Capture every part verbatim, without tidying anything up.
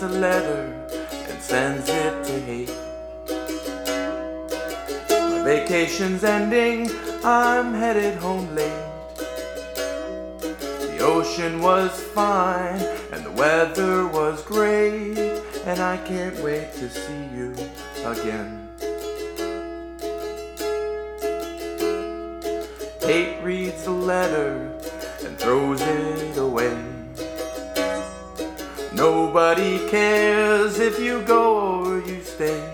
a letter and sends it to hate. My vacation's ending, I'm headed home late. The ocean was fine and the weather was great, and I can't wait to see you again. Hate reads the letter and throws it away. Nobody cares if you go or you stay.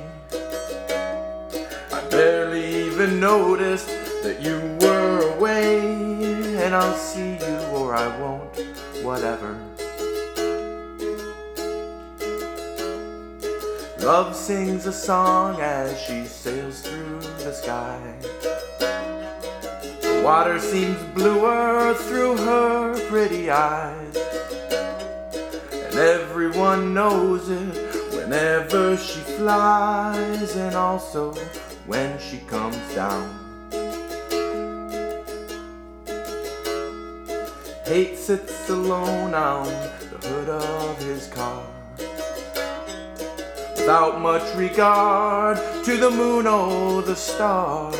I barely even noticed that you were away, and I'll see you or I won't, whatever. Love sings a song as she sails through the sky. The water seems bluer through her pretty eyes, and everyone knows it whenever she flies, and also when she comes down. Hate sits alone on the hood of his car, without much regard to the moon or the stars,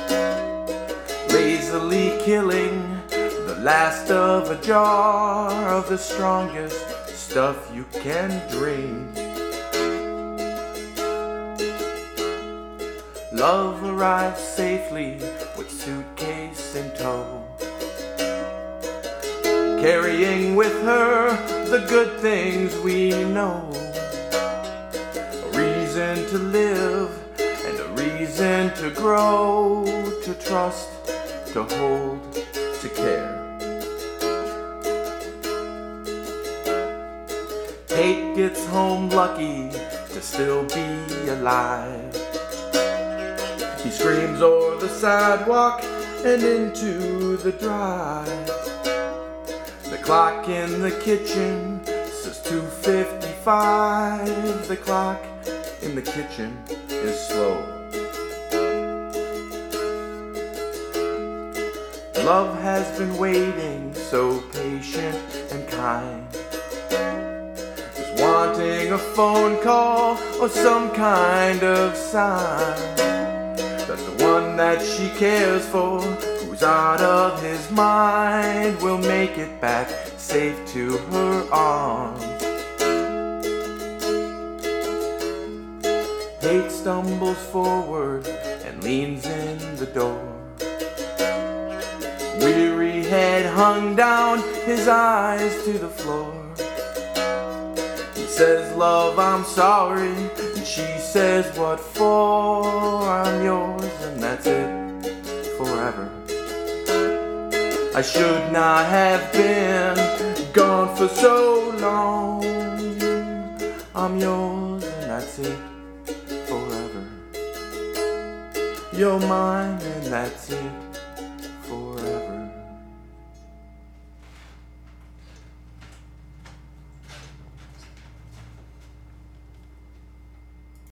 lazily killing the last of a jar of the strongest stuff you can drink. Love arrives safely with suitcase in tow, carrying with her the good things we know. A reason to live and a reason to grow, to trust, to hold, to care. Hate gets home lucky to still be alive. He screams o'er the sidewalk and into the drive. The clock in the kitchen says two fifty-five. The clock in the kitchen is slow. Love has been waiting, so patient and kind, just wanting a phone call or some kind of sign that the one that she cares for, who's out of his mind, will make it back safe to her arms. Hate stumbles forward and leans in the door, weary head hung down, his eyes to the floor. He says, love, I'm sorry, and she says, what for? I'm yours, and that's it, forever. I should not have been gone for so long. I'm yours, and that's it, forever. You're mine, and that's it,